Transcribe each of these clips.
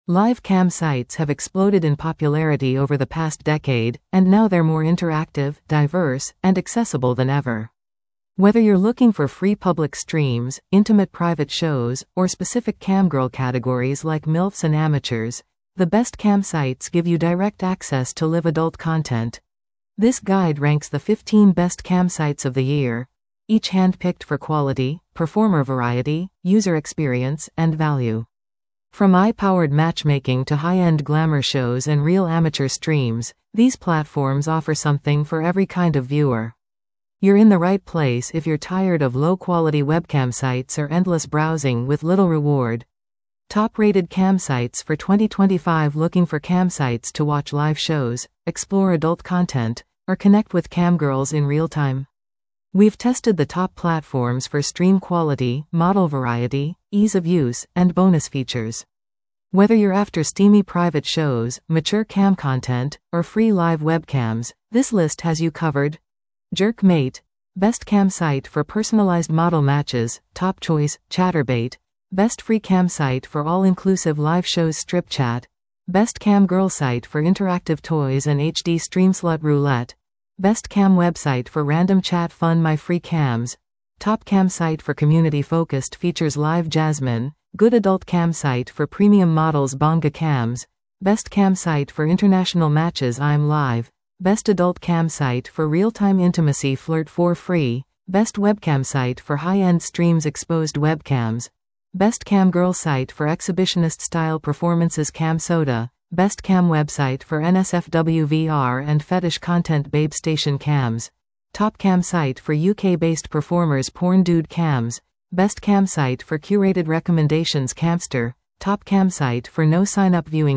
Live cam sites have exploded in popularity over the past decade, and now they're more interactive, diverse, and accessible than ever. Whether you're looking for free public streams, intimate private shows, or specific camgirl categories like MILFs and amateurs, the best cam sites give you direct access to live adult content. This guide ranks the 15 best cam sites of the year, each handpicked for quality, performer variety, user experience, and value. From eye-powered matchmaking to high-end glamour shows and real amateur streams, these platforms offer something for every kind of viewer. You're in the right place if you're tired of low-quality webcam sites or endless browsing with little reward. Top-rated cam sites for 2025. Looking for cam sites to watch live shows, explore adult content, or connect with camgirls in real time? We've tested the top platforms for stream quality, model variety, ease of use, and bonus features. Whether you're after steamy private shows, mature cam content, or free live webcams, this list has you covered. Jerkmate, best cam site for personalized model matches. Top choice, Chaturbate, best free cam site for all-inclusive live shows. StripChat, best cam girl site for interactive toys and HD stream. Slut Roulette, best cam website for random chat fun. My Free Cams, top cam site for community-focused features. Live Jasmine, good adult cam site for premium models. Bonga Cams, best cam site for international matches. I'm Live, best adult cam site for real-time intimacy. Flirt for Free, best webcam site for high-end streams. Exposed Webcams, best cam girl site for exhibitionist-style performances. CamSoda, best cam website for NSFW VR and fetish content. Babe Station Cams, top cam site for UK-based performers. Porn Dude Cams, best cam site for curated recommendations. Camster, top cam site for no sign-up viewing.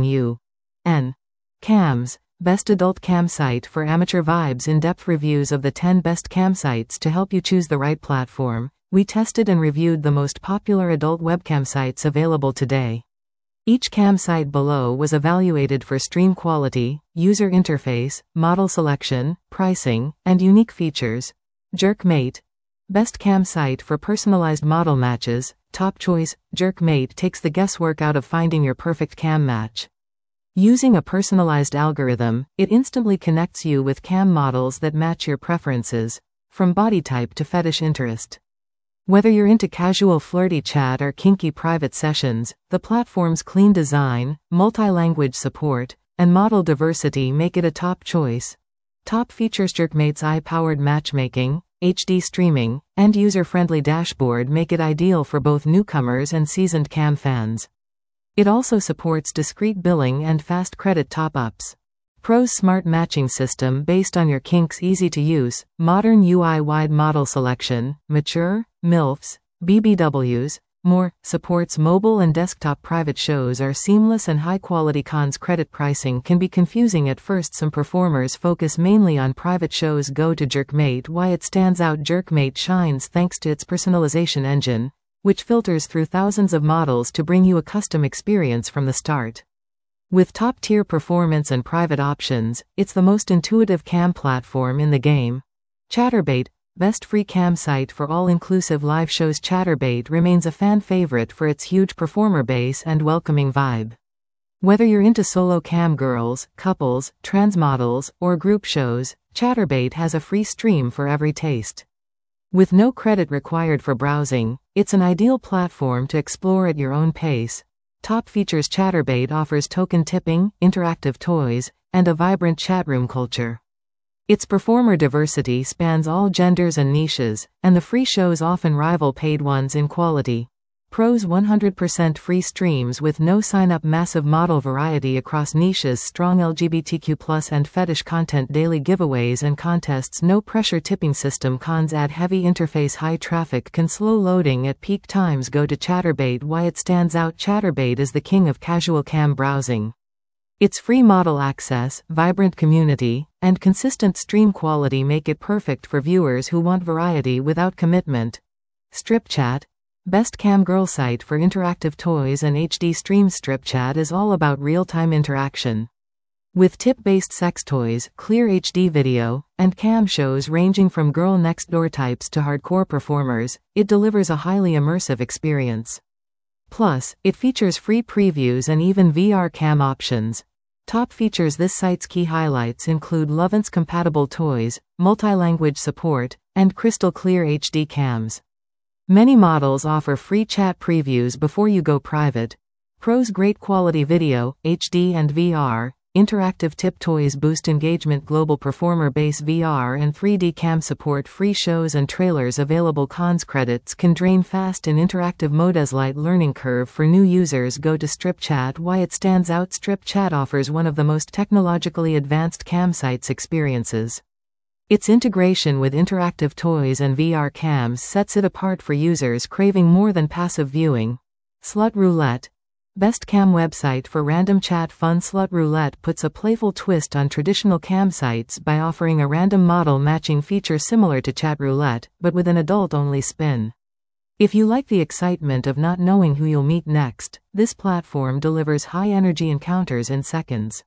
UN Cams, best adult cam site for amateur vibes. In-depth reviews of the 10 best cam sites to help you choose the right platform. We tested and reviewed the most popular adult webcam sites available today. Each cam site below was evaluated for stream quality, user interface, model selection, pricing, and unique features. Jerkmate, best cam site for personalized model matches. Top choice, Jerkmate takes the guesswork out of finding your perfect cam match. Using a personalized algorithm, it instantly connects you with cam models that match your preferences, from body type to fetish interest. Whether you're into casual flirty chat or kinky private sessions, the platform's clean design, multi-language support, and model diversity make it a top choice. Top features: Jerkmate's eye-powered matchmaking, HD streaming, and user-friendly dashboard make it ideal for both newcomers and seasoned cam fans. It also supports discrete billing and fast credit top-ups. Pros: smart matching system based on your kinks. Easy to use, modern UI, wide model selection, mature, MILFs, BBWs, more. Supports mobile and desktop. Private shows are seamless and high quality. Cons: credit pricing can be confusing at first. Some performers focus mainly on private shows. Go to Jerkmate. Why it stands out: Jerkmate shines thanks to its personalization engine, which filters through thousands of models to bring you a custom experience from the start. With top-tier performance and private options, it's the most intuitive cam platform in the game. Chaturbate, best free cam site for all-inclusive live shows. Chaturbate remains a fan favorite for its huge performer base and welcoming vibe. Whether you're into solo cam girls, couples, trans models, or group shows, Chaturbate has a free stream for every taste. With no credit required for browsing, it's an ideal platform to explore at your own pace. Top features: Chaturbate offers token tipping, interactive toys, and a vibrant chatroom culture. Its performer diversity spans all genders and niches, and the free shows often rival paid ones in quality. Pros: 100% free streams with no sign-up. Massive model variety across niches. Strong LGBTQ+ and fetish content. Daily giveaways and contests. No pressure tipping system. Cons: add heavy interface. High traffic can slow loading at peak times. Go to Chaturbate. Why it stands out: Chaturbate is the king of casual cam browsing. Its free model access, vibrant community, and consistent stream quality make it perfect for viewers who want variety without commitment. StripChat, best cam girl site for interactive toys and HD streams. StripChat is all about real-time interaction. With tip-based sex toys, clear HD video, and cam shows ranging from girl next door types to hardcore performers, it delivers a highly immersive experience. Plus, it features free previews and even VR cam options. Top features. This site's key highlights include Lovance-compatible toys, multi-language support, and crystal clear HD cams. Many models offer free chat previews before you go private. Pros: great quality video, HD and VR, interactive tip toys boost engagement, global performer base VR and 3D cam support, free shows and trailers available. Cons: credits can drain fast in interactive mode as light learning curve for new users. Go to StripChat. Why it stands out: StripChat offers one of the most technologically advanced cam sites experiences. Its integration with interactive toys and VR cams sets it apart for users craving more than passive viewing. Slut Roulette. Best cam website for random chat fun. Slut Roulette puts a playful twist on traditional cam sites by offering a random model matching feature similar to Chat Roulette, but with an adult-only spin. If you like the excitement of not knowing who you'll meet next, this platform delivers high-energy encounters in seconds.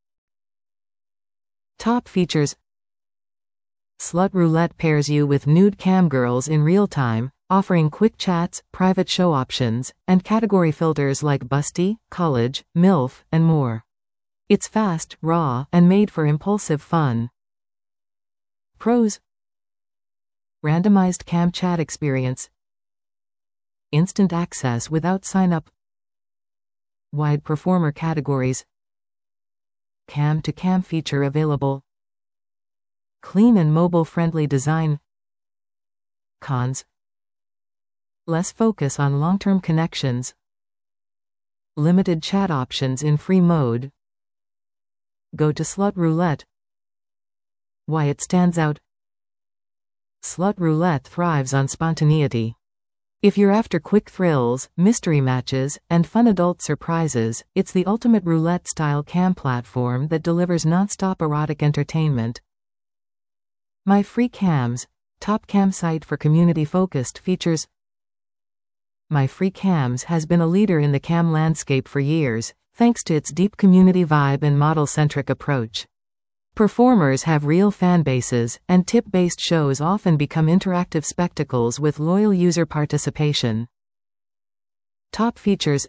Top features. Slut Roulette pairs you with nude cam girls in real time, offering quick chats, private show options, and category filters like busty, college, MILF, and more. It's fast, raw, and made for impulsive fun. Pros: randomized cam chat experience, instant access without sign-up, wide performer categories, cam-to-cam feature available, clean and mobile-friendly design. Cons: less focus on long-term connections, limited chat options in free mode. Go to Slut Roulette. Why it stands out: Slut Roulette thrives on spontaneity. If you're after quick thrills, mystery matches, and fun adult surprises, it's the ultimate roulette-style cam platform that delivers non-stop erotic entertainment. My Free Cams, top cam site for community-focused features. My Free Cams has been a leader in the cam landscape for years, thanks to its deep community vibe and model-centric approach. Performers have real fan bases, and tip-based shows often become interactive spectacles with loyal user participation. Top features.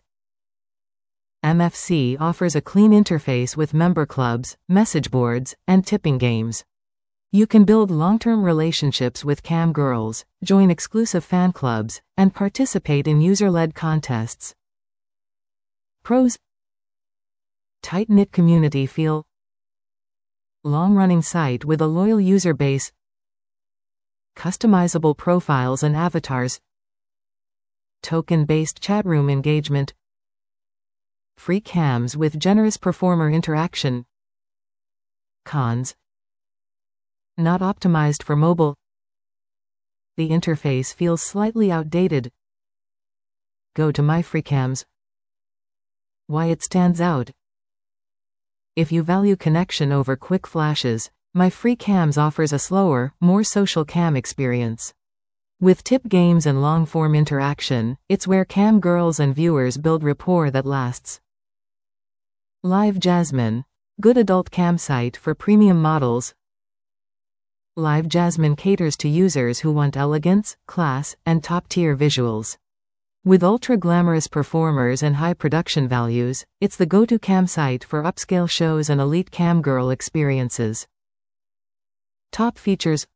MFC offers a clean interface with member clubs, message boards, and tipping games. You can build long-term relationships with cam girls, join exclusive fan clubs, and participate in user-led contests. Pros: tight-knit community feel, long-running site with a loyal user base, customizable profiles and avatars, token-based chatroom engagement, free cams with generous performer interaction. Cons: not optimized for mobile. The interface feels slightly outdated. Go to My Free Cams. Why it stands out: if you value connection over quick flashes, My Free Cams offers a slower, more social cam experience. With tip games and long-form interaction, it's where cam girls and viewers build rapport that lasts. Live Jasmine, good adult cam site for premium models. Live Jasmine caters to users who want elegance, class, and top-tier visuals. With ultra-glamorous performers and high production values, it's the go-to cam site for upscale shows and elite cam girl experiences. Top features.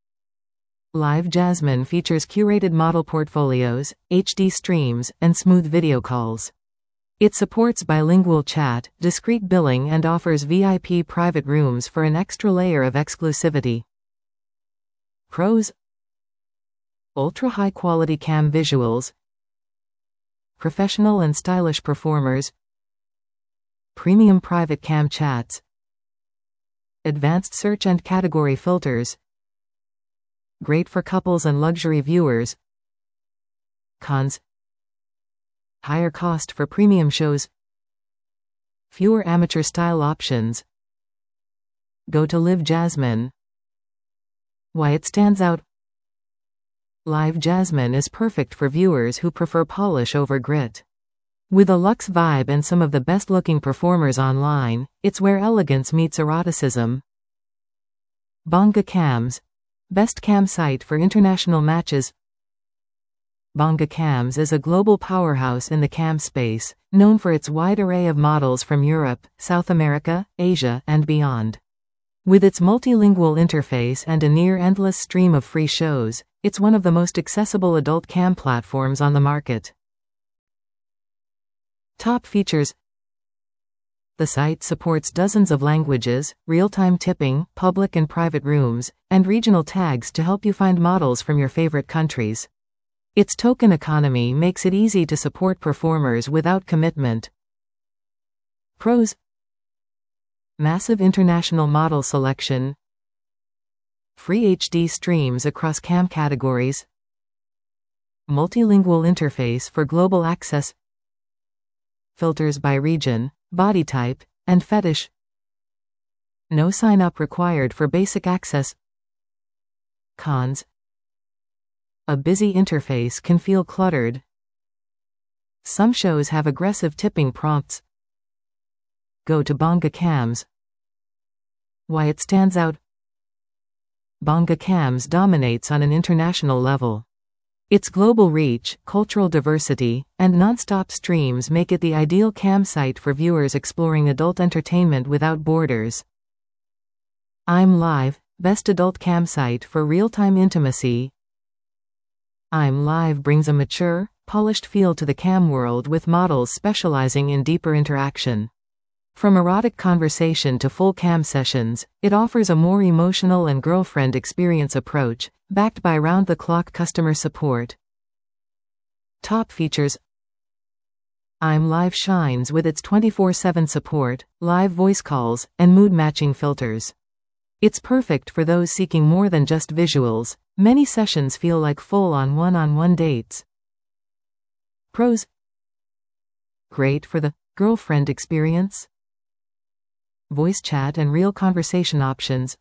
Live Jasmine features curated model portfolios, HD streams, and smooth video calls. It supports bilingual chat, discreet billing, and offers VIP private rooms for an extra layer of exclusivity. Pros: ultra-high quality cam visuals, professional and stylish performers, premium private cam chats, advanced search and category filters, great for couples and luxury viewers. Cons: higher cost for premium shows, fewer amateur style options. Go to Live Jasmine. Why it stands out: Live Jasmine is perfect for viewers who prefer polish over grit. With a luxe vibe and some of the best-looking performers online, it's where elegance meets eroticism. Bonga Cams, best cam site for international matches. Bonga Cams is a global powerhouse in the cam space, known for its wide array of models from Europe, South America, Asia, and beyond. With its multilingual interface and a near-endless stream of free shows, it's one of the most accessible adult cam platforms on the market. Top features. The site supports dozens of languages, real-time tipping, public and private rooms, and regional tags to help you find models from your favorite countries. Its token economy makes it easy to support performers without commitment. Pros: massive international model selection, free HD streams across cam categories, multilingual interface for global access, filters by region, body type, and fetish, no sign-up required for basic access. Cons: a busy interface can feel cluttered. Some shows have aggressive tipping prompts. Go to Bonga Cams. Why it stands out. Bonga Cams dominates on an international level. Its global reach, cultural diversity, and non-stop streams make it the ideal cam site for viewers exploring adult entertainment without borders. I'm Live, best adult cam site for real-time intimacy. I'm Live brings a mature, polished feel to the cam world with models specializing in deeper interaction. From erotic conversation to full cam sessions, it offers a more emotional and girlfriend experience approach, backed by round-the-clock customer support. Top features. I'm Live shines with its 24/7 support, live voice calls, and mood-matching filters. It's perfect for those seeking more than just visuals. Many sessions feel like full-on one-on-one dates. Pros: great for the girlfriend experience. Voice chat and real conversation options.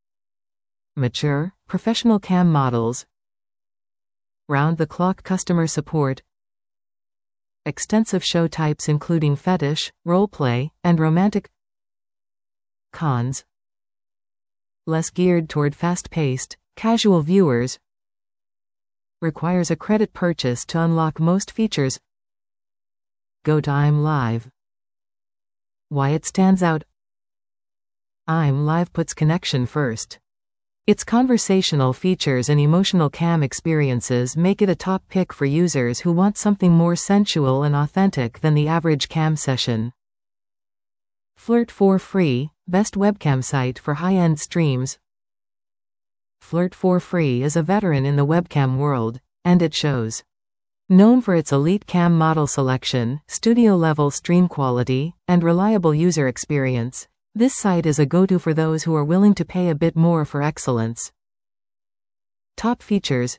Mature, professional cam models. Round-the-clock customer support. Extensive show types including fetish, roleplay, and romantic. Cons: less geared toward fast-paced, casual viewers. Requires a credit purchase to unlock most features. Go to I'm Live. Why it stands out. I'm Live puts connection first. Its conversational features and emotional cam experiences make it a top pick for users who want something more sensual and authentic than the average cam session. Flirt for Free, best webcam site for high-end streams. Flirt for Free is a veteran in the webcam world, and it shows. Known for its elite cam model selection, studio-level stream quality, and reliable user experience, this site is a go-to for those who are willing to pay a bit more for excellence. Top features.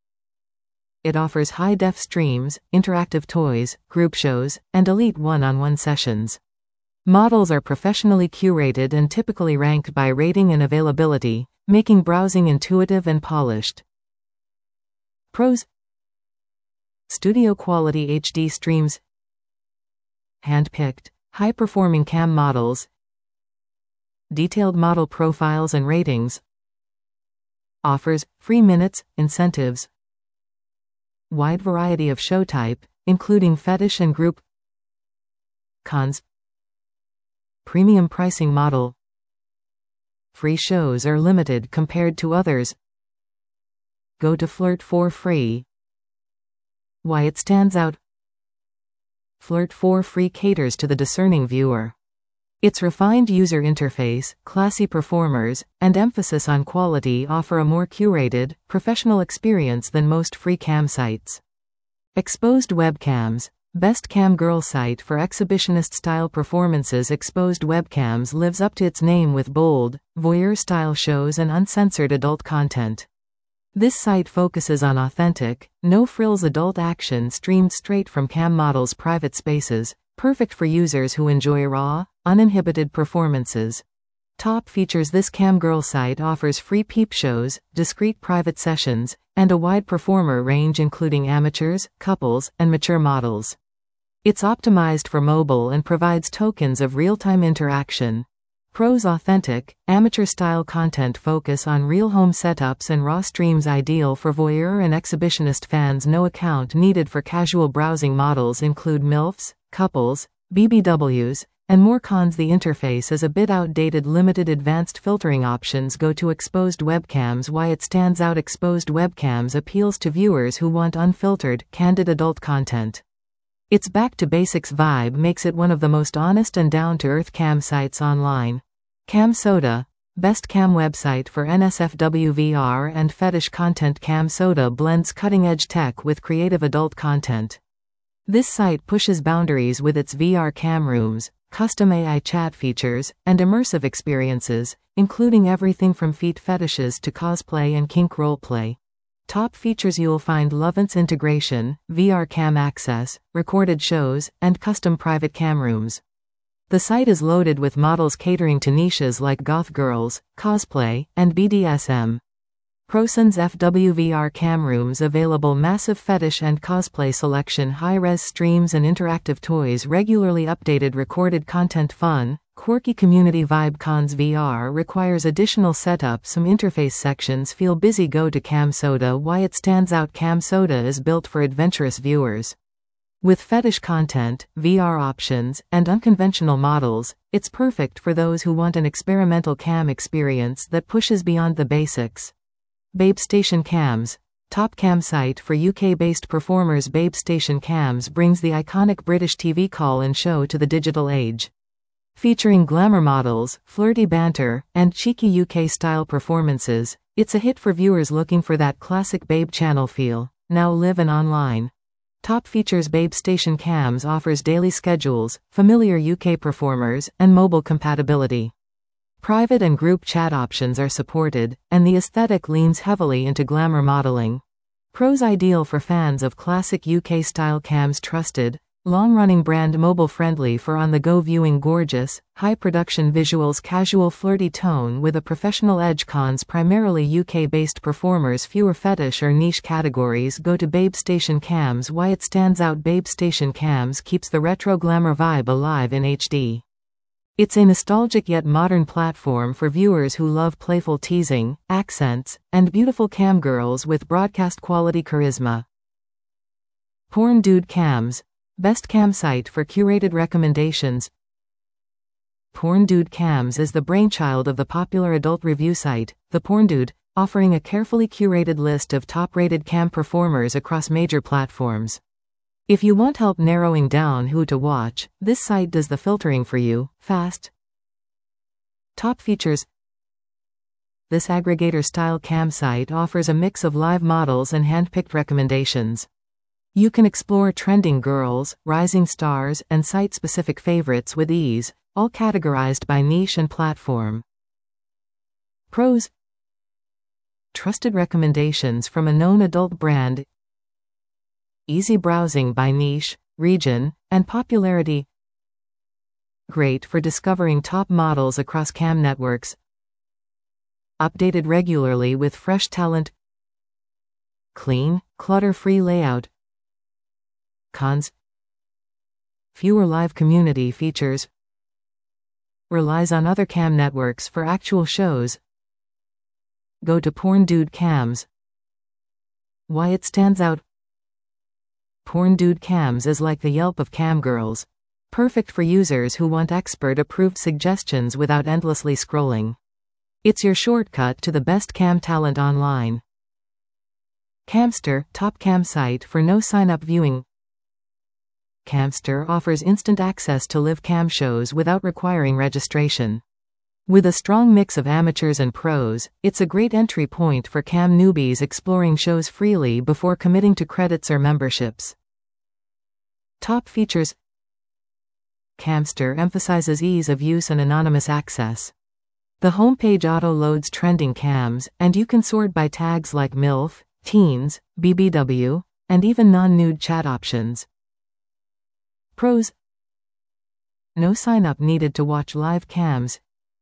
It offers high-def streams, interactive toys, group shows, and elite one-on-one sessions. Models are professionally curated and typically ranked by rating and availability, making browsing intuitive and polished. Pros: studio-quality HD streams, hand-picked, high-performing cam models, detailed model profiles and ratings, offers free minutes, incentives, wide variety of show type, including fetish and group. Cons: premium pricing model. Free shows are limited compared to others. Go to Flirt for Free. Why it stands out. Flirt for Free caters to the discerning viewer. Its refined user interface, classy performers, and emphasis on quality offer a more curated, professional experience than most free cam sites. Exposed Webcams, best cam girl site for exhibitionist-style performances. Exposed Webcams lives up to its name with bold, voyeur-style shows and uncensored adult content. This site focuses on authentic, no-frills adult action streamed straight from cam models' private spaces, perfect for users who enjoy raw, uninhibited performances. Top features. This cam girl site offers free peep shows, discreet private sessions, and a wide performer range including amateurs, couples, and mature models. It's optimized for mobile and provides tokens of real-time interaction. Pros: authentic, amateur-style content focus on real home setups and raw streams ideal for voyeur and exhibitionist fans. No account needed for casual browsing. Models include MILFs, couples, BBWs, and more. Cons: the interface is a bit outdated. Limited advanced filtering options. Go to exposed webcams. Why it stands out: exposed webcams appeals to viewers who want unfiltered, candid adult content. Its back-to-basics vibe makes it one of the most honest and down-to-earth cam sites online. CamSoda, best cam website for NSFW VR and fetish content. CamSoda blends cutting-edge tech with creative adult content. This site pushes boundaries with its VR cam rooms, custom AI chat features, and immersive experiences, including everything from feet fetishes to cosplay and kink roleplay. Top features: you'll find Lovance integration, VR cam access, recorded shows, and custom private cam rooms. The site is loaded with models catering to niches like goth girls, cosplay, and BDSM. ProSense FWVR cam rooms available. Massive fetish and cosplay selection. High-res streams and interactive toys. Regularly updated recorded content. Fun, quirky community vibe. Cons: VR requires additional setup. Some interface sections feel busy. Go to CamSoda. Why it stands out: CamSoda is built for adventurous viewers. With fetish content, VR options, and unconventional models, it's perfect for those who want an experimental cam experience that pushes beyond the basics. BabeStation Cams, top cam site for UK-based performers. BabeStation Cams brings the iconic British TV call-in show to the digital age. Featuring glamour models, flirty banter, and cheeky UK-style performances, it's a hit for viewers looking for that classic Babe Channel feel, now live and online. Top features: BabeStation Cams offers daily schedules, familiar UK performers, and mobile compatibility. Private and group chat options are supported, and the aesthetic leans heavily into glamour modeling. Pros: ideal for fans of classic UK-style cams. Trusted, long-running brand. Mobile-friendly for on-the-go viewing. Gorgeous, high-production visuals. Casual flirty tone with a professional edge. Cons: primarily UK-based performers. Fewer fetish or niche categories. Go to BabeStation Cams. Why it stands out: BabeStation Cams keeps the retro glamour vibe alive in HD. It's a nostalgic yet modern platform for viewers who love playful teasing, accents, and beautiful cam girls with broadcast-quality charisma. Porn Dude Cams, best cam site for curated recommendations. Porn Dude Cams is the brainchild of the popular adult review site, The Porn Dude, offering a carefully curated list of top-rated cam performers across major platforms. If you want help narrowing down who to watch, this site does the filtering for you, fast. Top features: this aggregator-style cam site offers a mix of live models and hand-picked recommendations. You can explore trending girls, rising stars, and site-specific favorites with ease, all categorized by niche and platform. Pros: trusted recommendations from a known adult brand. Easy browsing by niche, region, and popularity. Great for discovering top models across cam networks. Updated regularly with fresh talent. Clean, clutter-free layout. Cons: fewer live community features. Relies on other cam networks for actual shows. Go to Porn Dude Cams. Why it stands out: Porn Dude Cams is like the Yelp of cam girls. Perfect for users who want expert-approved suggestions without endlessly scrolling. It's your shortcut to the best cam talent online. Camster, top cam site for no sign-up viewing. Camster offers instant access to live cam shows without requiring registration. With a strong mix of amateurs and pros, it's a great entry point for cam newbies exploring shows freely before committing to credits or memberships. Top features: Camster emphasizes ease of use and anonymous access. The homepage auto-loads trending cams, and you can sort by tags like MILF, teens, BBW, and even non-nude chat options. Pros: no sign-up needed to watch live cams.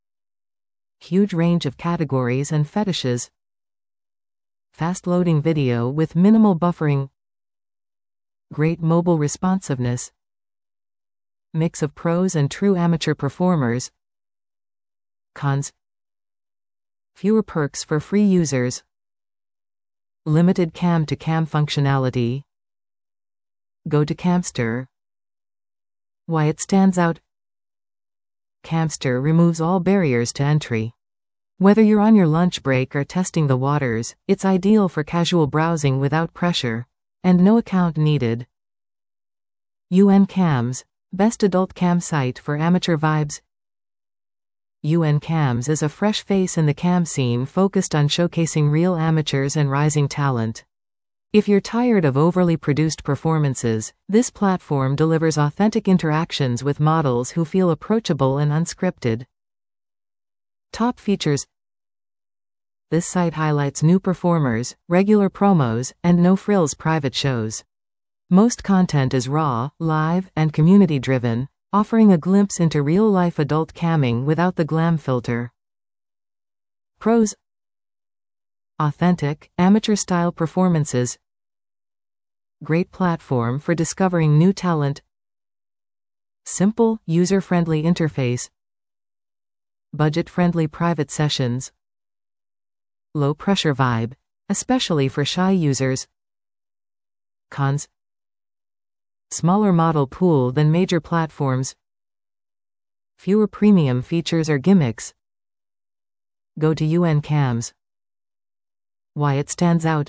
Huge range of categories and fetishes. Fast-loading video with minimal buffering. Great mobile responsiveness. Mix of pros and true amateur performers. Cons: fewer perks for free users, limited cam-to-cam functionality. Go to Camster. Why it stands out? Camster removes all barriers to entry. Whether you're on your lunch break or testing the waters, it's ideal for casual browsing without pressure, and no account needed. UN Cams, best adult cam site for amateur vibes. UN Cams is a fresh face in the cam scene focused on showcasing real amateurs and rising talent. If you're tired of overly produced performances, this platform delivers authentic interactions with models who feel approachable and unscripted. Top features: this site highlights new performers, regular promos, and no-frills private shows. Most content is raw, live, and community-driven, offering a glimpse into real-life adult camming without the glam filter. Pros: authentic, amateur-style performances. Great platform for discovering new talent. Simple, user-friendly interface. Budget-friendly private sessions. Low-pressure vibe, especially for shy users. Cons: smaller model pool than major platforms. Fewer premium features or gimmicks. Go to UN Cams. Why it stands out?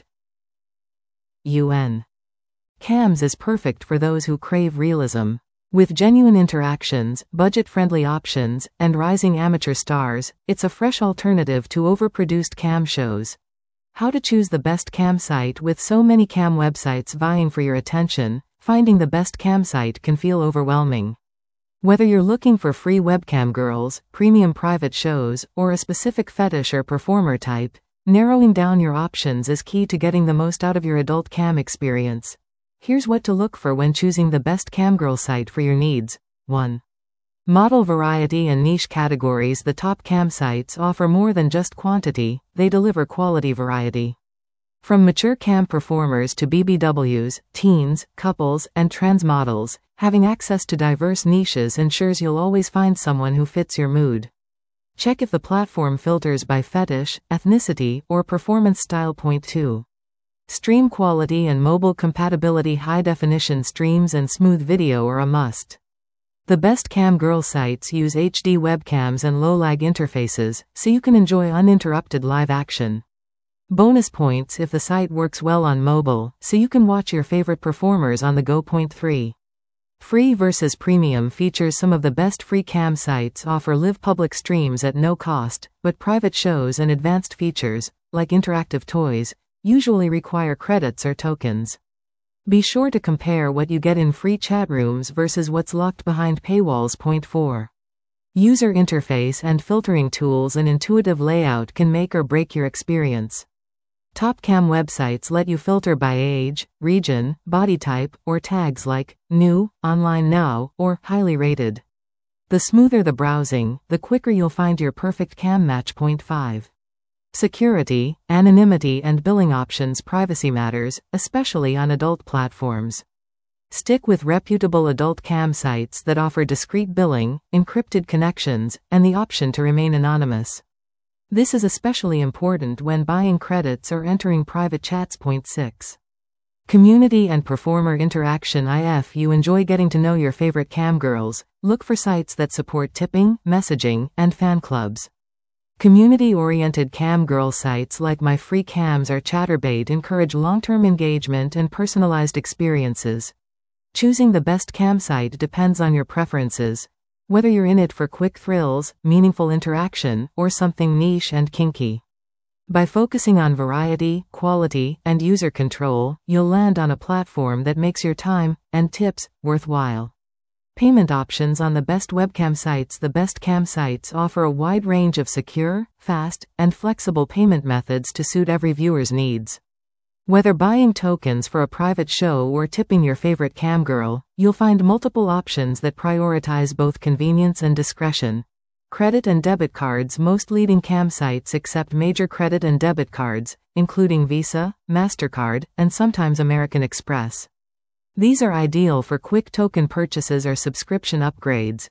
UN Cams is perfect for those who crave realism. With genuine interactions, budget-friendly options, and rising amateur stars, it's a fresh alternative to overproduced cam shows. How to choose the best cam site? With so many cam websites vying for your attention, finding the best cam site can feel overwhelming. Whether you're looking for free webcam girls, premium private shows, or a specific fetish or performer type, narrowing down your options is key to getting the most out of your adult cam experience. Here's what to look for when choosing the best camgirl site for your needs. 1. Model variety and niche categories. The top cam sites offer more than just quantity, they deliver quality variety. From mature cam performers to BBWs, teens, couples, and trans models, having access to diverse niches ensures you'll always find someone who fits your mood. Check if the platform filters by fetish, ethnicity, or performance style. 2. Stream quality and mobile compatibility. High-definition streams and smooth video are a must. The best camgirl sites use HD webcams and low-lag interfaces, so you can enjoy uninterrupted live action. Bonus points if the site works well on mobile, so you can watch your favorite performers on the go. 3. Free versus premium features. Some of the best free cam sites offer live public streams at no cost, but private shows and advanced features, like interactive toys, usually require credits or tokens. Be sure to compare what you get in free chat rooms versus what's locked behind paywalls. 4. User interface and filtering tools. An intuitive layout can make or break your experience. Top cam websites let you filter by age, region, body type, or tags like new, online now, or highly rated. The smoother the browsing, the quicker you'll find your perfect cam match. 5. Security, anonymity, and billing options. Privacy matters, especially on adult platforms. Stick with reputable adult cam sites that offer discreet billing, encrypted connections, and the option to remain anonymous. This is especially important when buying credits or entering private chats. 6. Community and performer interaction. If you enjoy getting to know your favorite camgirls, look for sites that support tipping, messaging, and fan clubs. Community-oriented camgirl sites like My Free Cams or Chaturbate encourage long-term engagement and personalized experiences. Choosing the best cam site depends on your preferences, whether you're in it for quick thrills, meaningful interaction, or something niche and kinky. By focusing on variety, quality, and user control, you'll land on a platform that makes your time and tips worthwhile. Payment options on the best webcam sites. The best cam sites offer a wide range of secure, fast, and flexible payment methods to suit every viewer's needs. Whether buying tokens for a private show or tipping your favorite camgirl, you'll find multiple options that prioritize both convenience and discretion. Credit and debit cards. Most leading cam sites accept major credit and debit cards, including Visa, MasterCard, and sometimes American Express. These are ideal for quick token purchases or subscription upgrades.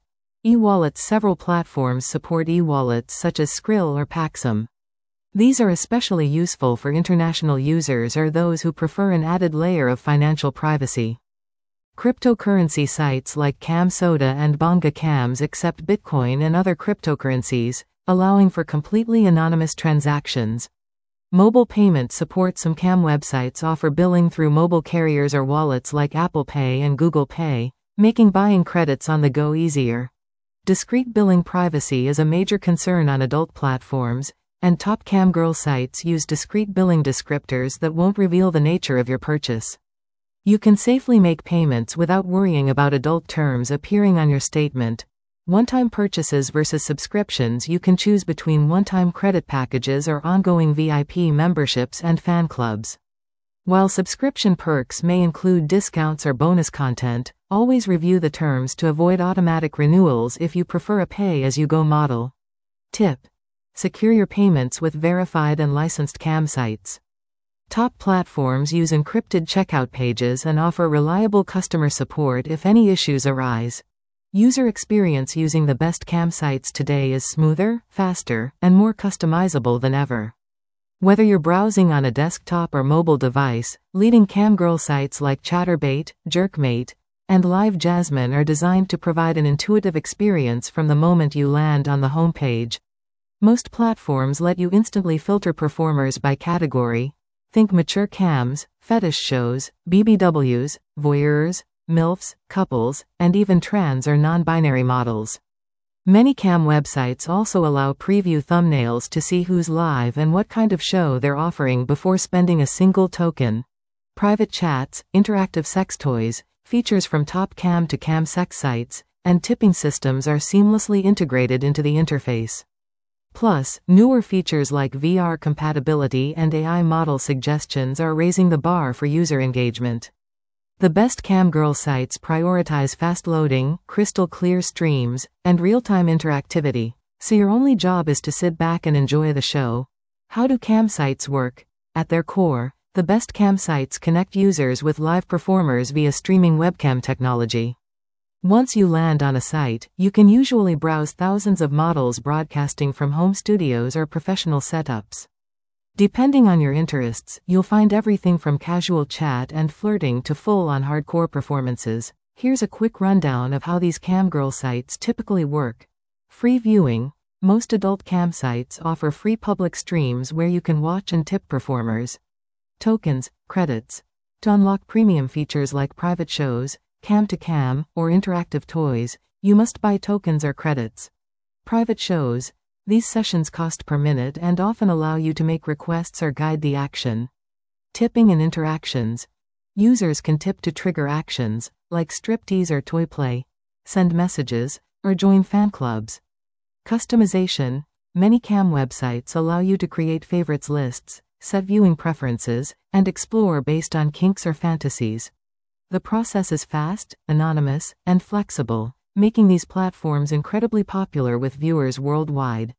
E-wallets. Several platforms support e-wallets such as Skrill or Paxum. These are especially useful for international users or those who prefer an added layer of financial privacy. Cryptocurrency sites like CamSoda and Bonga Cams accept Bitcoin and other cryptocurrencies, allowing for completely anonymous transactions. Mobile payment support. Some Cam websites offer billing through mobile carriers or wallets like Apple Pay and Google Pay, making buying credits on the go easier. Discrete billing. Privacy is a major concern on adult platforms, and top Cam girl sites use discrete billing descriptors that won't reveal the nature of your purchase. You can safely make payments without worrying about adult terms appearing on your statement. One-time purchases versus subscriptions. You can choose between one-time credit packages or ongoing VIP memberships and fan clubs. While subscription perks may include discounts or bonus content, always review the terms to avoid automatic renewals if you prefer a pay-as-you-go model. Tip: secure your payments with verified and licensed Cam sites. Top platforms use encrypted checkout pages and offer reliable customer support if any issues arise. User experience using the best Cam sites today is smoother, faster, and more customizable than ever. Whether you're browsing on a desktop or mobile device, leading Cam girl sites like Chaturbate, Jerkmate, and Live Jasmine are designed to provide an intuitive experience from the moment you land on the homepage. Most platforms let you instantly filter performers by category. Think mature cams, fetish shows, BBWs, voyeurs, MILFs, couples, and even trans or non-binary models. Many Cam websites also allow preview thumbnails to see who's live and what kind of show they're offering before spending a single token. Private chats, interactive sex toys, features from top Cam to Cam sex sites, and tipping systems are seamlessly integrated into the interface. Plus, newer features like VR compatibility and AI model suggestions are raising the bar for user engagement. The best Cam girl sites prioritize fast loading, crystal clear streams, and real-time interactivity, so your only job is to sit back and enjoy the show. How do Cam sites work? At their core, the best Cam sites connect users with live performers via streaming webcam technology. Once you land on a site, you can usually browse thousands of models broadcasting from home studios or professional setups. Depending on your interests, you'll find everything from casual chat and flirting to full-on hardcore performances. Here's a quick rundown of how these Cam girl sites typically work. Free viewing. Most adult Cam sites offer free public streams where you can watch and tip performers. Tokens, credits. To unlock premium features like private shows, Cam to Cam, or interactive toys, you must buy tokens or credits. Private shows. These sessions cost per minute and often allow you to make requests or guide the action. Tipping and interactions. Users can tip to trigger actions, like striptease or toy play, send messages, or join fan clubs. Customization. Many Cam websites allow you to create favorites lists, set viewing preferences, and explore based on kinks or fantasies. The process is fast, anonymous, and flexible, making these platforms incredibly popular with viewers worldwide.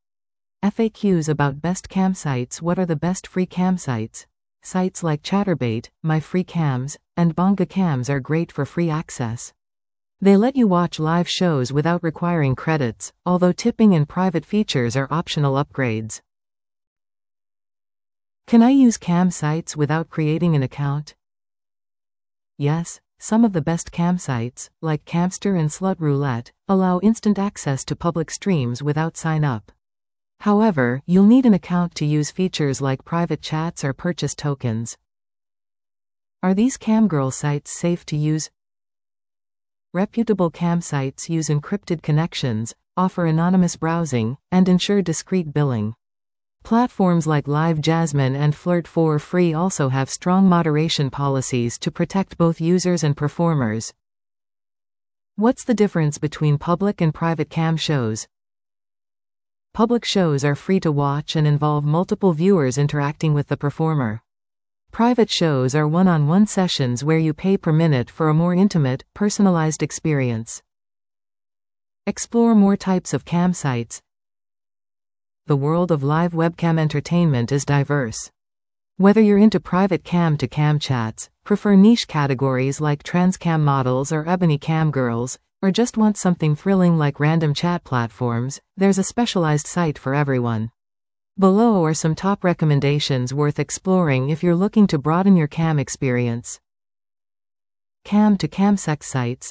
FAQs about best Cam sites. What are the best free Cam sites? Sites like Chaturbate, My Free Cams, and Bonga Cams are great for free access. They let you watch live shows without requiring credits, although tipping and private features are optional upgrades. Can I use Cam sites without creating an account? Yes, some of the best Cam sites, like Camster and Slut Roulette, allow instant access to public streams without sign-up. However, you'll need an account to use features like private chats or purchase tokens. Are these Cam girl sites safe to use? Reputable Cam sites use encrypted connections, offer anonymous browsing, and ensure discreet billing. Platforms like Live Jasmine and Flirt4Free also have strong moderation policies to protect both users and performers. What's the difference between public and private Cam shows? Public shows are free to watch and involve multiple viewers interacting with the performer. Private shows are one-on-one sessions where you pay per minute for a more intimate, personalized experience. Explore more types of Cam sites. The world of live webcam entertainment is diverse. Whether you're into private Cam to Cam chats, prefer niche categories like trans Cam models or ebony Cam girls, Or just want something thrilling like random chat platforms, there's a specialized site for everyone. Below are some top recommendations worth exploring if you're looking to broaden your cam experience. Cam-to-cam sex sites.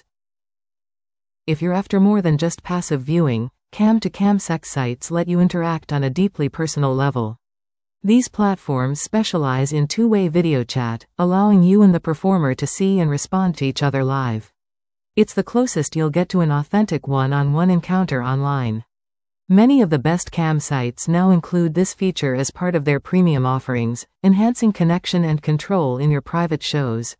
If you're after more than just passive viewing, cam-to-cam sex sites let you interact on a deeply personal level. These platforms specialize in two-way video chat, allowing you and the performer to see and respond to each other live. It's the closest you'll get to an authentic one-on-one encounter online. Many of the best cam sites now include this feature as part of their premium offerings, enhancing connection and control in your private shows.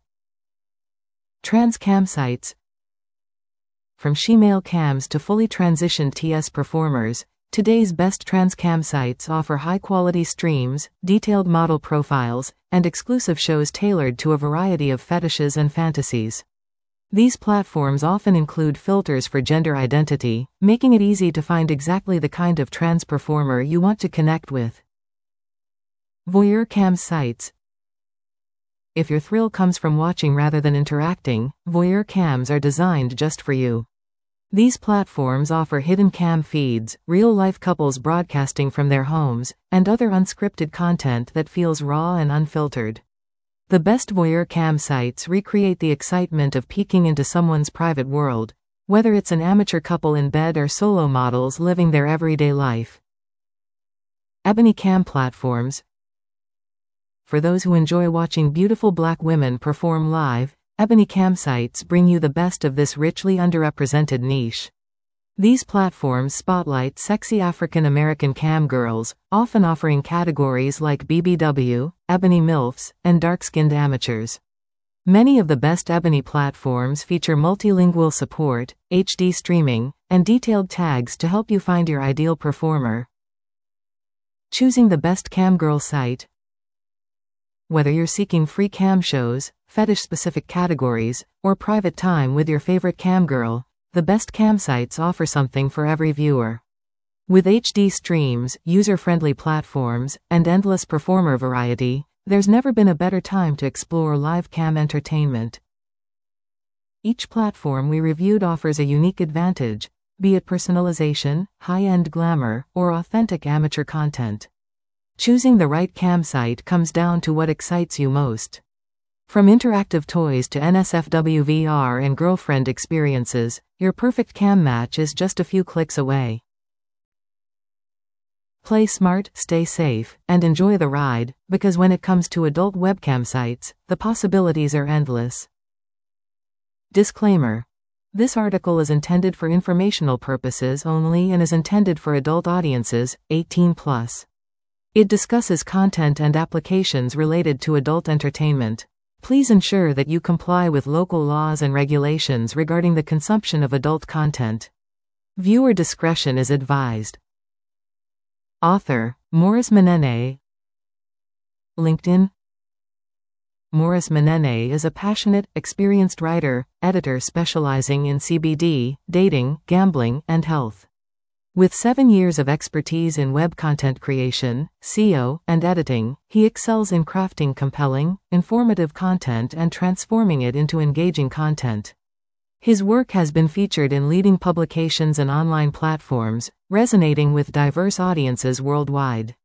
Trans cam sites. From she-male cams to fully transitioned TS performers, today's best trans cam sites offer high-quality streams, detailed model profiles, and exclusive shows tailored to a variety of fetishes and fantasies. These platforms often include filters for gender identity, making it easy to find exactly the kind of trans performer you want to connect with. Voyeur cam sites. If your thrill comes from watching rather than interacting, voyeur cams are designed just for you. These platforms offer hidden cam feeds, real-life couples broadcasting from their homes, and other unscripted content that feels raw and unfiltered. The best voyeur cam sites recreate the excitement of peeking into someone's private world, whether it's an amateur couple in bed or solo models living their everyday life. Ebony cam platforms. For those who enjoy watching beautiful black women perform live, Ebony cam sites bring you the best of this richly underrepresented niche. These platforms spotlight sexy African American cam girls, often offering categories like BBW, Ebony MILFs, and dark-skinned amateurs. Many of the best Ebony platforms feature multilingual support, HD streaming, and detailed tags to help you find your ideal performer. Choosing the best camgirl site. Whether you're seeking free cam shows, fetish-specific categories, or private time with your favorite camgirl, the best cam sites offer something for every viewer. With HD streams, user-friendly platforms, and endless performer variety, there's never been a better time to explore live cam entertainment. Each platform we reviewed offers a unique advantage, be it personalization, high-end glamour, or authentic amateur content. Choosing the right cam site comes down to what excites you most. From interactive toys to NSFW VR and girlfriend experiences, your perfect cam match is just a few clicks away. Play smart, stay safe, and enjoy the ride, because when it comes to adult webcam sites, the possibilities are endless. Disclaimer. This article is intended for informational purposes only and is intended for adult audiences, 18+. It discusses content and applications related to adult entertainment. Please ensure that you comply with local laws and regulations regarding the consumption of adult content. Viewer discretion is advised. Author, Maurice Menene. LinkedIn. Maurice Menene is a passionate, experienced writer, editor specializing in CBD, dating, gambling, and health. With 7 years of expertise in web content creation, SEO, and editing, he excels in crafting compelling, informative content and transforming it into engaging content. His work has been featured in leading publications and online platforms, resonating with diverse audiences worldwide.